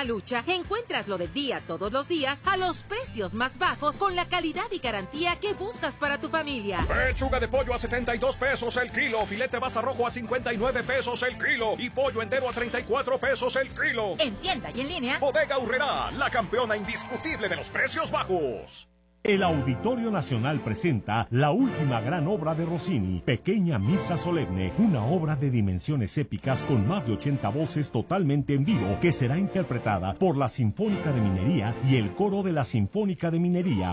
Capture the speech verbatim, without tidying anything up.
la lucha, encuentras lo del día todos los días a los precios más bajos con la calidad y garantía que buscas para tu familia. Pechuga de pollo a setenta y dos pesos el kilo, filete basa rojo a cincuenta y nueve pesos el kilo y pollo entero a treinta y cuatro pesos el kilo. En tienda y en línea. Bodega Aurrerá, la campeona indiscutible de los precios bajos. El Auditorio Nacional presenta la última gran obra de Rossini, Pequeña Misa Solemne, una obra de dimensiones épicas con más de ochenta voces totalmente en vivo, que será interpretada por la Sinfónica de Minería y el Coro de la Sinfónica de Minería,